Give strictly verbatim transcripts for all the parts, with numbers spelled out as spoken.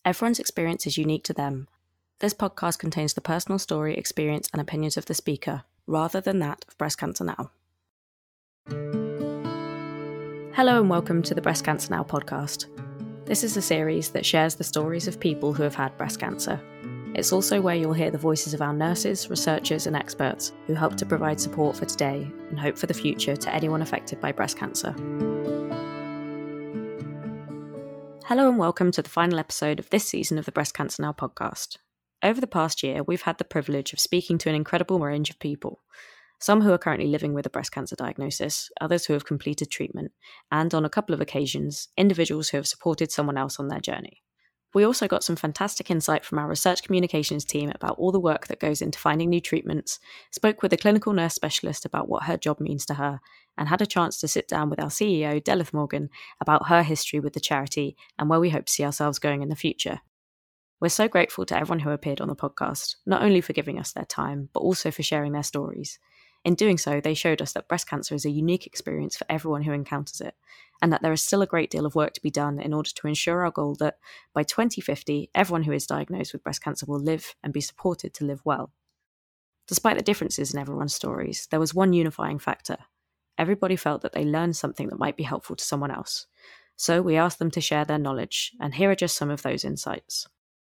Everyone's experience is unique to them. This podcast contains the personal story, experience, and opinions of the speaker, rather than that of Breast Cancer Now. Hello and welcome to the Breast Cancer Now podcast. This is a series that shares the stories of people who have had breast cancer. It's also where you'll hear the voices of our nurses, researchers, and experts who help to provide support for today and hope for the future to anyone affected by breast cancer. Hello and welcome to the final episode of this season of the Breast Cancer Now podcast. Over the past year, we've had the privilege of speaking to an incredible range of people. Some who are currently living with a breast cancer diagnosis, others who have completed treatment, and on a couple of occasions, individuals who have supported someone else on their journey. We also got some fantastic insight from our research communications team about all the work that goes into finding new treatments, spoke with a clinical nurse specialist about what her job means to her, and had a chance to sit down with our C E O, Delith Morgan, about her history with the charity and where we hope to see ourselves going in the future. We're so grateful to everyone who appeared on the podcast, not only for giving us their time, but also for sharing their stories. In doing so, they showed us that breast cancer is a unique experience for everyone who encounters it, and that there is still a great deal of work to be done in order to ensure our goal that, by twenty fifty, everyone who is diagnosed with breast cancer will live and be supported to live well. Despite the differences in everyone's stories, there was one unifying factor. Everybody felt that they learned something that might be helpful to someone else. So we asked them to share their knowledge, and here are just some of those insights.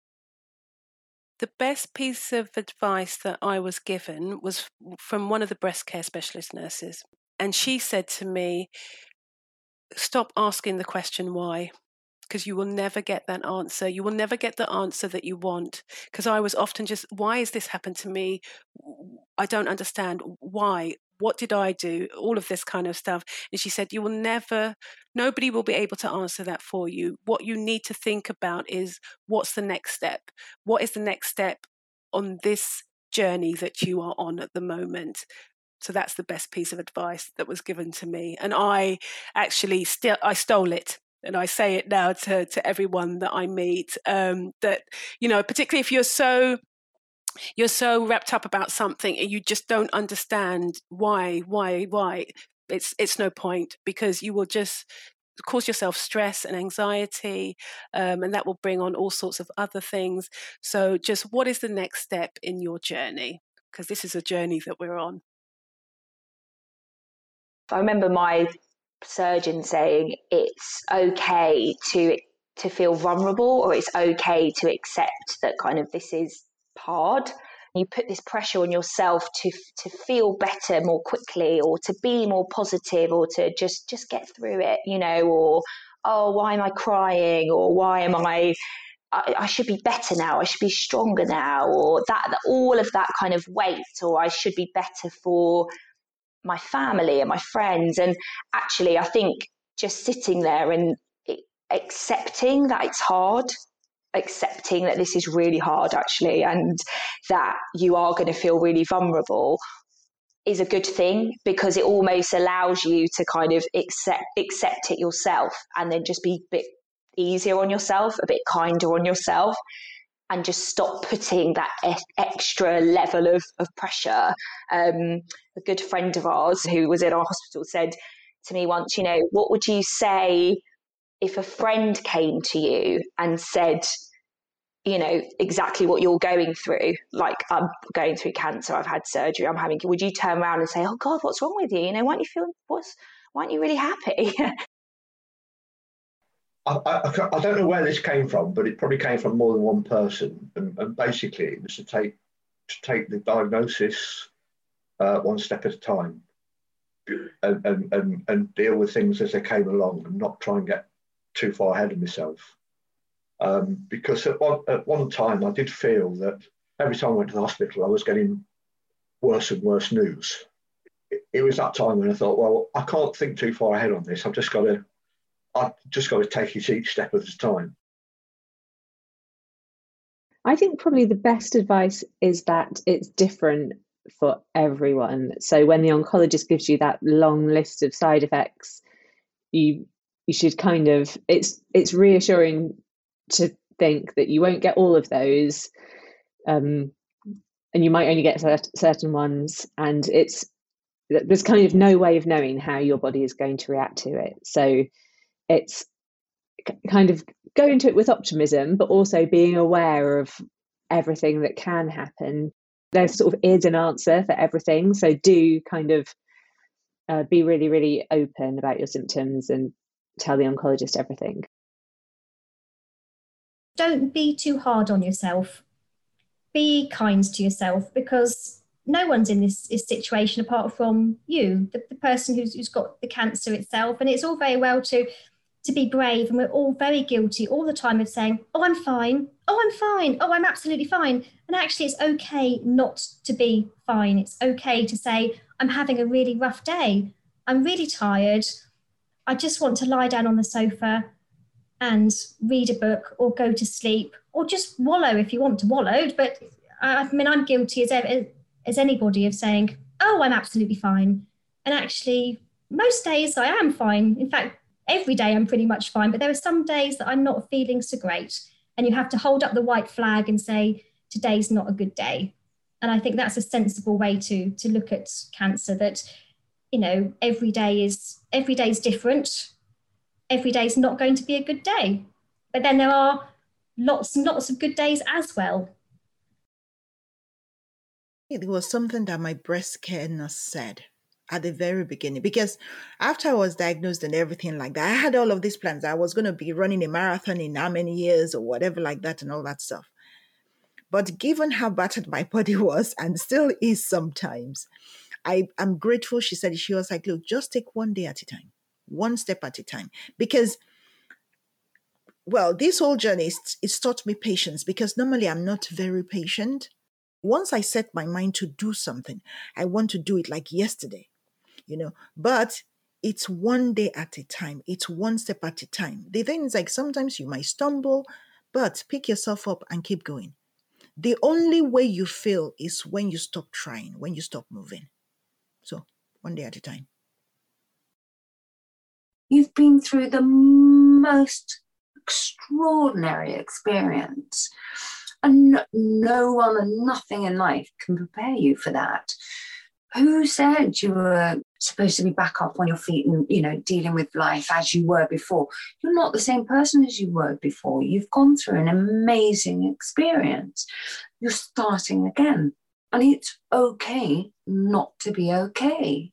The best piece of advice that I was given was from one of the breast care specialist nurses. And she said to me, stop asking the question why, because you will never get that answer. You will never get the answer that you want. Because I was often just, why has this happened to me? I don't understand. Why? What did I do? All of this kind of stuff. And she said, you will never, nobody will be able to answer that for you. What you need to think about is, what's the next step? What is the next step on this journey that you are on at the moment? So that's the best piece of advice that was given to me. And I actually still, I stole it. And I say it now to, to everyone that I meet, um, that, you know, particularly if you're so, you're so wrapped up about something and you just don't understand why, why, why, it's it's no point, because you will just cause yourself stress and anxiety, um, and that will bring on all sorts of other things. So just what is the next step in your journey? Because this is a journey that we're on. I remember my surgeon saying it's okay to to feel vulnerable, or it's okay to accept that kind of this is hard. You put this pressure on yourself to to feel better more quickly, or to be more positive, or to just just get through it, you know, or oh, why am I crying, or why am I I, I should be better now, I should be stronger now, or that, that all of that kind of weight, or I should be better for my family and my friends. And actually, I think just sitting there and accepting that it's hard, accepting that this is really hard actually, and that you are going to feel really vulnerable is a good thing, because it almost allows you to kind of accept accept it yourself, and then just be a bit easier on yourself, a bit kinder on yourself, and just stop putting that e- extra level of, of pressure. Um, a good friend of ours who was in our hospital said to me once, you know, what would you say if a friend came to you and said, you know, exactly what you're going through, like, I'm going through cancer, I've had surgery, I'm having, would you turn around and say, oh God, what's wrong with you? You know, why aren't you feeling, what's, why aren't you really happy? I, I, I don't know where this came from, but it probably came from more than one person. And, and basically it was to take, to take the diagnosis uh, one step at a time, and, and, and, and deal with things as they came along, and not try and get too far ahead of myself. Um, because at one, at one time I did feel that every time I went to the hospital I was getting worse and worse news. It, it was that time when I thought, well, I can't think too far ahead on this. I've just got to, I've just got to take it each step at a time. I think probably the best advice is that it's different for everyone. So when the oncologist gives you that long list of side effects, you you should kind of, it's it's reassuring to think that you won't get all of those, um, and you might only get cert- certain ones, and it's there's kind of no way of knowing how your body is going to react to it. So it's kind of go into it with optimism, but also being aware of everything that can happen. There sort of is an answer for everything. So do kind of uh, be really, really open about your symptoms and tell the oncologist everything. Don't be too hard on yourself. Be kind to yourself, because no one's in this, this situation apart from you, the, the person who's, who's got the cancer itself. And it's all very well to to be brave, and we're all very guilty all the time of saying, oh, I'm fine, oh, I'm fine, oh, I'm absolutely fine. And actually it's okay not to be fine. It's okay to say, I'm having a really rough day, I'm really tired, I just want to lie down on the sofa and read a book or go to sleep, or just wallow if you want to wallow. But I mean, I'm guilty as, as anybody of saying, oh, I'm absolutely fine. And actually, most days I am fine. In fact, every day I'm pretty much fine, but there are some days that I'm not feeling so great. And you have to hold up the white flag and say, today's not a good day. And I think that's a sensible way to, to look at cancer, that, you know, every day is, every day is different. Every day is not going to be a good day. But then there are lots and lots of good days as well. It was something that my breast care nurse said at the very beginning, because after I was diagnosed and everything like that, I had all of these plans. I was going to be running a marathon in how many years or whatever like that and all that stuff. But given how battered my body was and still is sometimes, I am grateful. She said, she was like, look, just take one day at a time, one step at a time. Because, well, this whole journey, it's, it's taught me patience, because normally I'm not very patient. Once I set my mind to do something, I want to do it like yesterday, you know, but it's one day at a time. It's one step at a time. The thing is, like, sometimes you might stumble, but pick yourself up and keep going. The only way you fail is when you stop trying, when you stop moving. So one day at a time. You've been through the most extraordinary experience. And no, no one and nothing in life can prepare you for that. Who said you were supposed to be back up on your feet and, you know, dealing with life as you were before? You're not the same person as you were before. You've gone through an amazing experience. You're starting again. And it's okay not to be okay.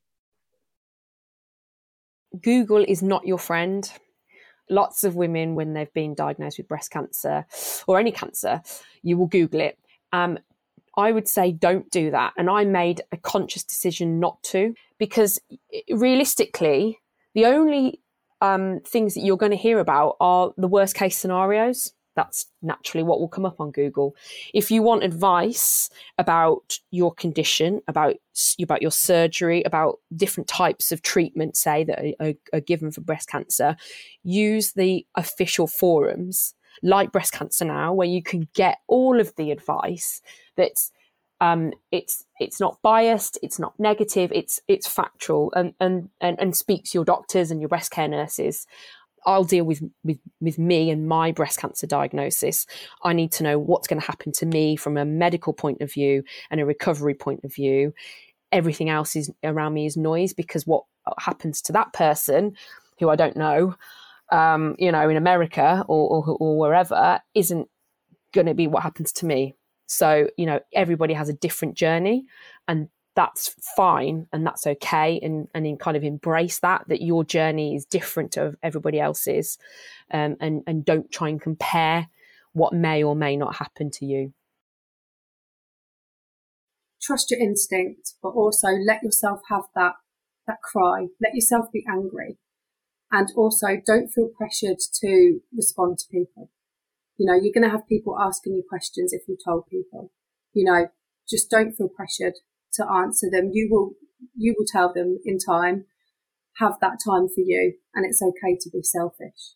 Google is not your friend. Lots of women, when they've been diagnosed with breast cancer or any cancer, you will Google it. Um, I would say don't do that. And I made a conscious decision not to, because realistically, the only um, things that you're going to hear about are the worst case scenarios. That's naturally what will come up on Google. If you want advice about your condition, about about your surgery, about different types of treatment, say, that are, are given for breast cancer, use the official forums like Breast Cancer Now, where you can get all of the advice. That's um, it's it's not biased, it's not negative, it's it's factual, and and and, and speak to your doctors and your breast care nurses. I'll deal with, with, with me and my breast cancer diagnosis. I need to know what's going to happen to me from a medical point of view and a recovery point of view. Everything else is around me is noise, because what happens to that person who I don't know, um, you know, in America or, or, or wherever, isn't going to be what happens to me. So, you know, everybody has a different journey, and that's fine, and that's okay, and and in kind of embrace that that your journey is different to everybody else's, um, and and don't try and compare what may or may not happen to you. Trust your instinct, but also let yourself have that that cry. Let yourself be angry, and also don't feel pressured to respond to people. You know, you're going to have people asking you questions if you told people. You know, just don't feel pressured to answer them. You will you will tell them in time. Have that time for you, and it's okay to be selfish.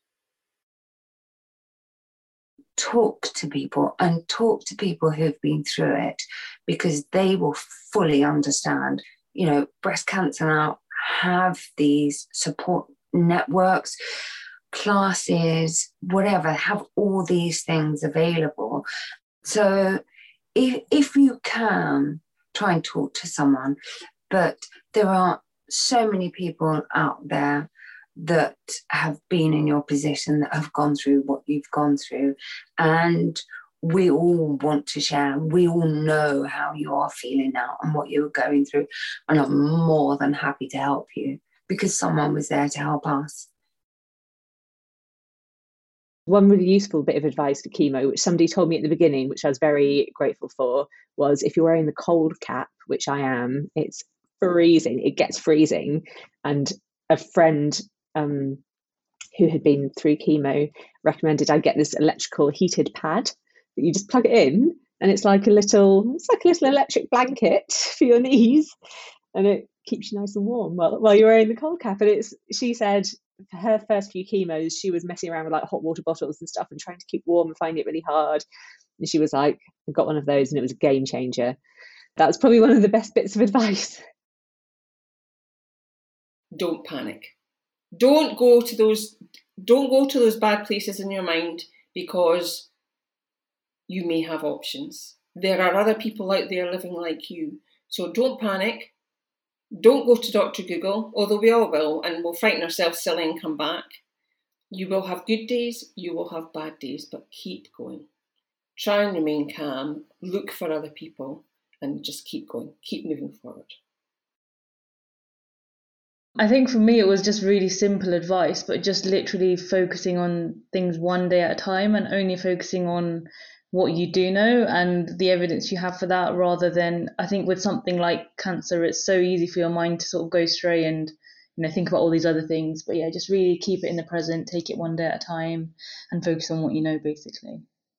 Talk to people, and talk to people who've been through it, because they will fully understand. You know, Breast Cancer Now have these support networks, classes, whatever, have all these things available. So if if you can, try and talk to someone. But there are so many people out there that have been in your position, that have gone through what you've gone through. And we all want to share. We all know how you are feeling now and what you're going through. And I'm more than happy to help you because someone was there to help us. One really useful bit of advice for chemo, which somebody told me at the beginning, which I was very grateful for, was if you're wearing the cold cap, which I am, it's freezing. It gets freezing. And a friend um, who had been through chemo recommended I get this electrical heated pad that you just plug it in, and it's like a little, it's like a little electric blanket for your knees, and it keeps you nice and warm while, while you're wearing the cold cap. And it's, she said, for her first few chemos, she was messing around with like hot water bottles and stuff and trying to keep warm and finding it really hard. And she was like, I got one of those and it was a game changer. That was probably one of the best bits of advice. Don't panic. Don't go to those, don't go to those bad places in your mind, because you may have options. There are other people out there living like you. So don't panic. Don't go to Doctor Google, although we all will, and we'll frighten ourselves silly and come back. You will have good days, you will have bad days, but keep going. Try and remain calm, look for other people, and just keep going, keep moving forward. I think for me it was just really simple advice, but just literally focusing on things one day at a time and only focusing on what you do know and the evidence you have for that, rather than, I think with something like cancer, it's so easy for your mind to sort of go astray and, you know, think about all these other things. But yeah, just really keep it in the present, take it one day at a time and focus on what you know, basically.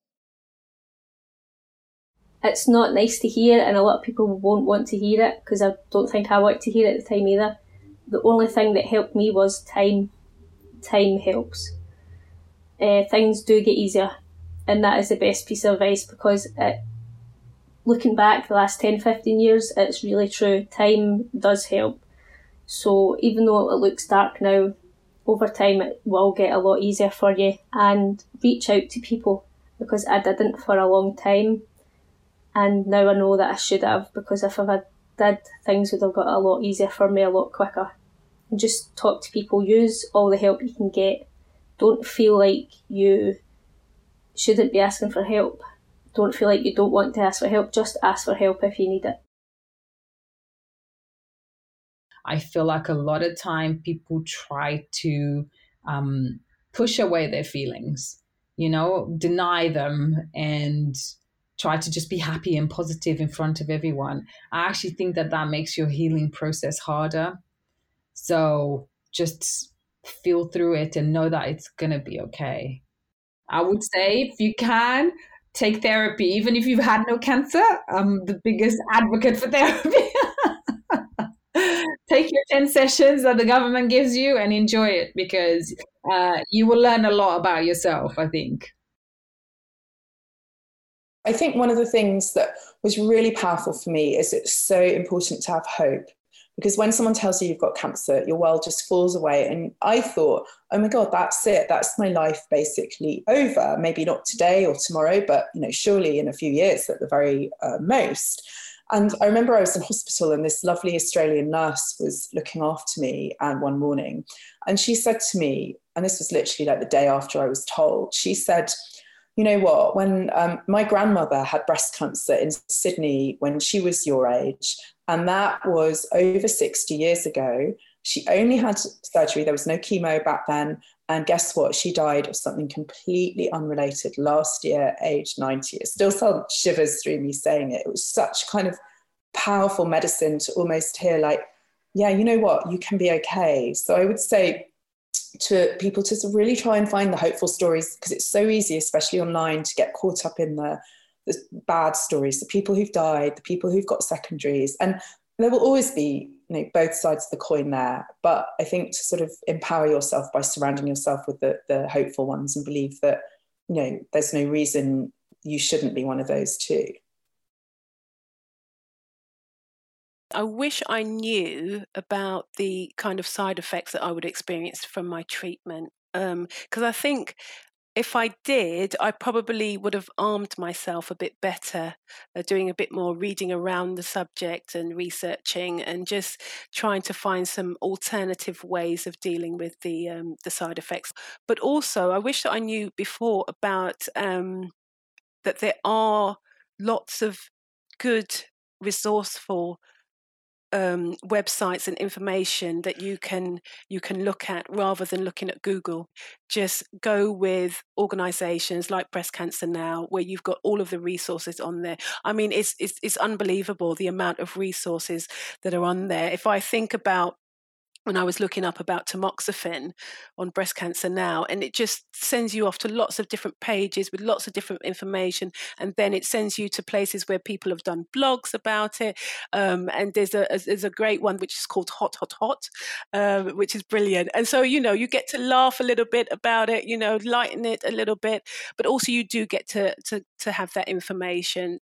It's not nice to hear, and a lot of people won't want to hear it, because I don't think I want to hear it at the time either. The only thing that helped me was time. Time helps. Uh, things do get easier, and that is the best piece of advice, because it, looking back the last ten, fifteen years, it's really true. Time does help. So even though it looks dark now, over time it will get a lot easier for you. And reach out to people, because I didn't for a long time. And now I know that I should have, because if I did, things would have got a lot easier for me a lot quicker. And just talk to people, use all the help you can get. Don't feel like you shouldn't be asking for help. Don't feel like you don't want to ask for help. Just ask for help if you need it. I feel like a lot of time people try to um, push away their feelings, you know, deny them and try to just be happy and positive in front of everyone. I actually think that that makes your healing process harder. So just feel through it and know that it's going to be okay. I would say if you can, take therapy. Even if you've had no cancer, I'm the biggest advocate for therapy. Take your ten sessions that the government gives you and enjoy it, because uh, you will learn a lot about yourself, I think. I think one of the things that was really powerful for me is it's so important to have hope, because when someone tells you you've got cancer, your world just falls away. And I thought, oh my God, that's it. That's my life basically over. Maybe not today or tomorrow, but you know, surely in a few years at the very uh, most. And I remember I was in hospital and this lovely Australian nurse was looking after me and one morning. And she said to me, and this was literally like the day after I was told, she said, you know what, when um, my grandmother had breast cancer in Sydney when she was your age, and that was over sixty years ago, she only had surgery, there was no chemo back then, and guess what, she died of something completely unrelated last year, age ninety. It still sends shivers through me saying it. It was such kind of powerful medicine to almost hear like, yeah, you know what, you can be okay. So I would say to people to really try and find the hopeful stories, because it's so easy, especially online, to get caught up in the, the bad stories, the people who've died, the people who've got secondaries. And there will always be, you know, both sides of the coin there. But I think to sort of empower yourself by surrounding yourself with the, the hopeful ones and believe that, you know, there's no reason you shouldn't be one of those too. I wish I knew about the kind of side effects that I would experience from my treatment, because um, I think if I did, I probably would have armed myself a bit better, uh, doing a bit more reading around the subject and researching and just trying to find some alternative ways of dealing with the um, the side effects. But also, I wish that I knew before about um, that there are lots of good, resourceful Um, websites and information that you can you can look at rather than looking at Google. Just go with organisations like Breast Cancer Now, where you've got all of the resources on there. I mean, it's it's, it's unbelievable the amount of resources that are on there. If I think about when I was looking up about tamoxifen on Breast Cancer Now, and it just sends you off to lots of different pages with lots of different information, and then it sends you to places where people have done blogs about it. Um, and there's a, a there's a great one which is called Hot Hot Hot, um, which is brilliant. And so you know you get to laugh a little bit about it, you know, lighten it a little bit, but also you do get to to to have that information.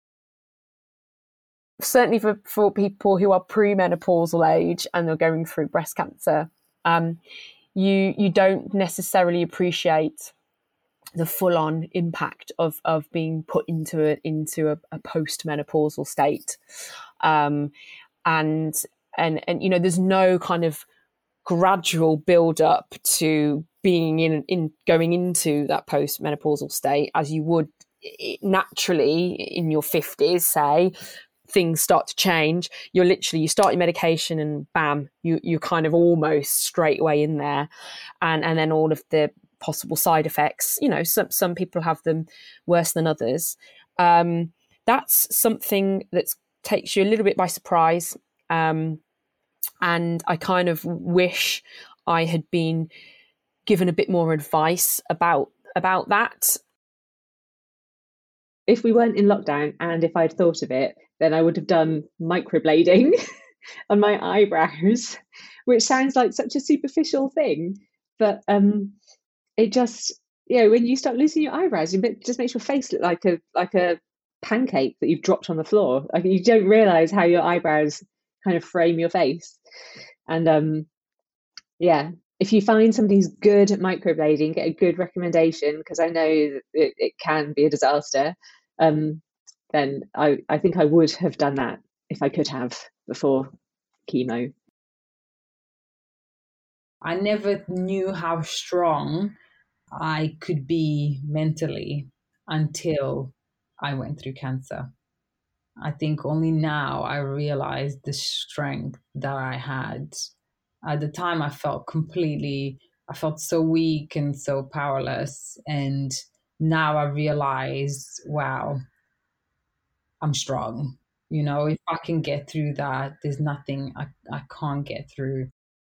Certainly for, for people who are premenopausal age and they're going through breast cancer, um, you you don't necessarily appreciate the full-on impact of of being put into a, into a, a post-menopausal state, um, and and and you know there's no kind of gradual build-up to being in in going into that post-menopausal state as you would naturally in your fifties, say. Things start to change. You're literally, you start your medication and bam, you, you're kind of almost straight away in there. And, and then all of the possible side effects, you know, some, some people have them worse than others. Um, that's something that takes you a little bit by surprise. Um, and I kind of wish I had been given a bit more advice about, about that. If we weren't in lockdown and if I'd thought of it, then I would have done microblading on my eyebrows, which sounds like such a superficial thing. But um, it just, you know, when you start losing your eyebrows, it just makes your face look like a like a pancake that you've dropped on the floor. Like you don't realise how your eyebrows kind of frame your face. And um, yeah, if you find somebody's good at microblading, get a good recommendation, because I know that it, it can be a disaster. Um, then I, I think I would have done that if I could have before chemo. I never knew how strong I could be mentally until I went through cancer. I think only now I realized the strength that I had. At the time, I felt completely, I felt so weak and so powerless. And now I realize, wow, I'm strong. You know, if I can get through that, there's nothing I, I can't get through.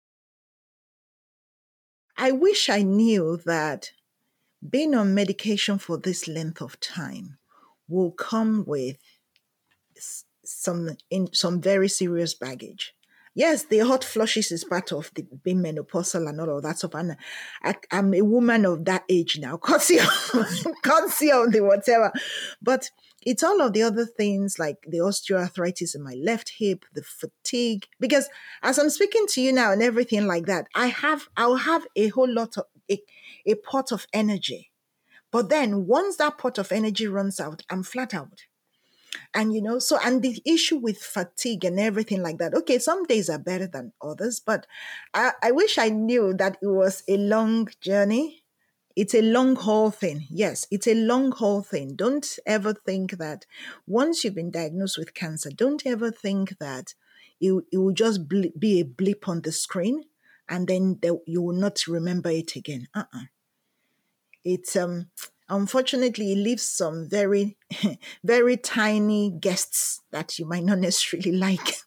I wish I knew that being on medication for this length of time will come with some in some very serious baggage. Yes, the hot flushes is part of the being menopausal and all of that stuff. And I, I'm a woman of that age now. Can't see, can't see all the whatever. But it's all of the other things like the osteoarthritis in my left hip, the fatigue. Because as I'm speaking to you now and everything like that, I have, I'll have a whole lot of, a, a pot of energy. But then once that pot of energy runs out, I'm flat out. And, you know, so, and the issue with fatigue and everything like that, okay, some days are better than others, but I, I wish I knew that it was a long journey. It's a long haul thing. Yes, it's a long haul thing. Don't ever think that once you've been diagnosed with cancer, don't ever think that it, it will just be a blip on the screen and then the, you will not remember it again. Uh-uh. It's, um, unfortunately, it leaves some very, very tiny guests that you might not necessarily like.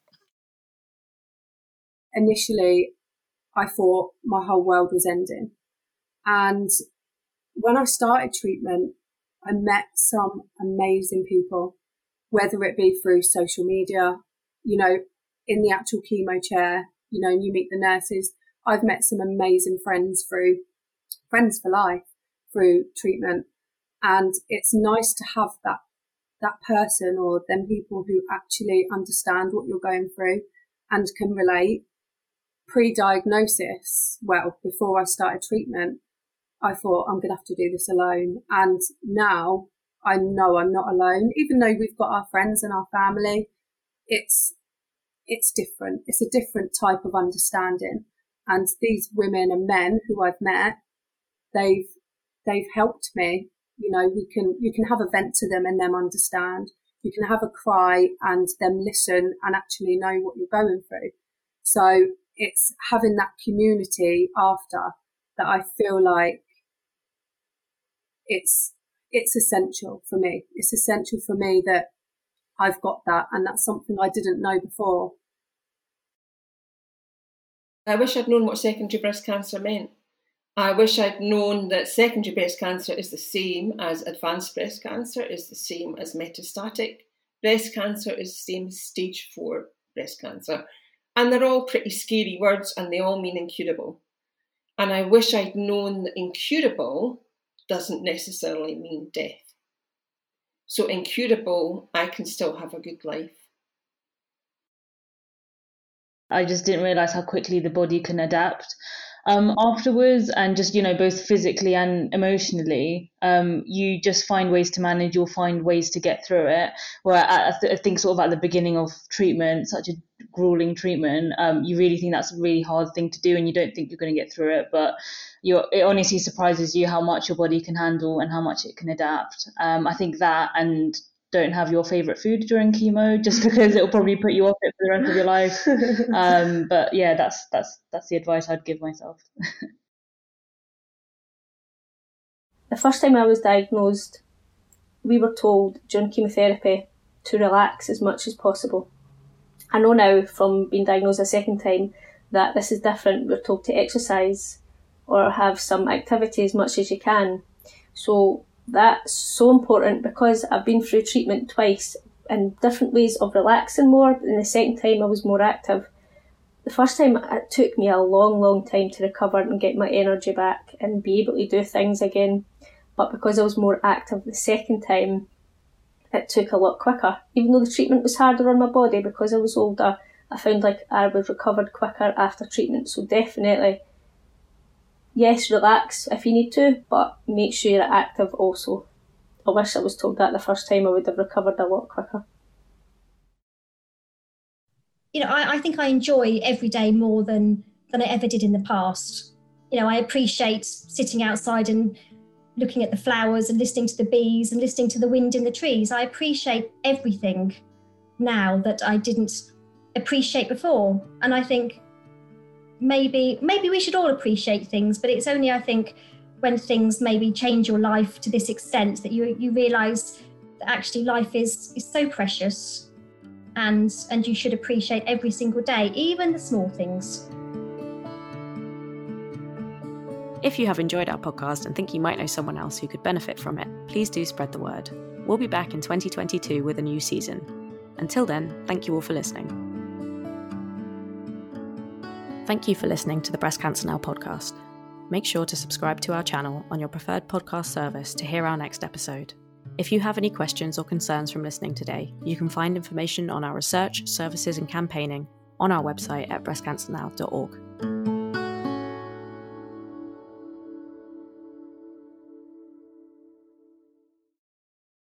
Initially, I thought my whole world was ending. And when I started treatment, I met some amazing people, whether it be through social media, you know, in the actual chemo chair, you know, and you meet the nurses. I've met some amazing friends through Friends for Life, through treatment. And it's nice to have that that person or them people who actually understand what you're going through and can relate. Pre-diagnosis, well, before I started treatment, I thought, I'm going to have to do this alone. And now I know I'm not alone. Even though we've got our friends and our family, it's it's different. It's a different type of understanding. And these women and men who I've met, they've they've helped me. You know, we can you can have a vent to them and them understand. You can have a cry and them listen and actually know what you're going through. So it's having that community after that I feel like it's it's essential for me. It's essential for me that I've got that, and that's something I didn't know before. I wish I'd known what secondary breast cancer meant. I wish I'd known that secondary breast cancer is the same as advanced breast cancer, is the same as metastatic breast cancer, is the same as stage four breast cancer. And they're all pretty scary words and they all mean incurable. And I wish I'd known that incurable doesn't necessarily mean death. So incurable, I can still have a good life. I just didn't realise how quickly the body can adapt um, afterwards, and just, you know, both physically and emotionally, um, you just find ways to manage, you'll find ways to get through it. Where I, th- I think sort of at the beginning of treatment, such a grueling treatment, um, you really think that's a really hard thing to do and you don't think you're going to get through it, but you're, it honestly surprises you how much your body can handle and how much it can adapt. Um, I think that, and don't have your favourite food during chemo, just because it'll probably put you off it for the rest of your life. Um, but yeah, that's that's that's the advice I'd give myself. The first time I was diagnosed, we were told during chemotherapy to relax as much as possible. I know now from being diagnosed a second time that this is different. We're told to exercise or have some activity as much as you can. So that's so important, because I've been through treatment twice in different ways of relaxing more, and the second time I was more active. The first time it took me a long, long time to recover and get my energy back and be able to do things again. But because I was more active the second time, it took a lot quicker. Even though the treatment was harder on my body because I was older, I found like I was recovered quicker after treatment. So definitely, yes, relax if you need to, but make sure you're active also. I wish I was told that the first time. I would have recovered a lot quicker. You know, I, I think I enjoy every day more than, than I ever did in the past. You know, I appreciate sitting outside and looking at the flowers and listening to the bees and listening to the wind in the trees. I appreciate everything now that I didn't appreciate before. And I think maybe maybe we should all appreciate things, but it's only, I think, when things maybe change your life to this extent that you you realise that actually life is, is so precious, and and you should appreciate every single day, even the small things. If you have enjoyed our podcast and think you might know someone else who could benefit from it, please do spread the word. We'll be back in twenty twenty-two with a new season. Until then, thank you all for listening. Thank you for listening to the Breast Cancer Now podcast. Make sure to subscribe to our channel on your preferred podcast service to hear our next episode. If you have any questions or concerns from listening today, you can find information on our research, services and campaigning on our website at breast cancer now dot org.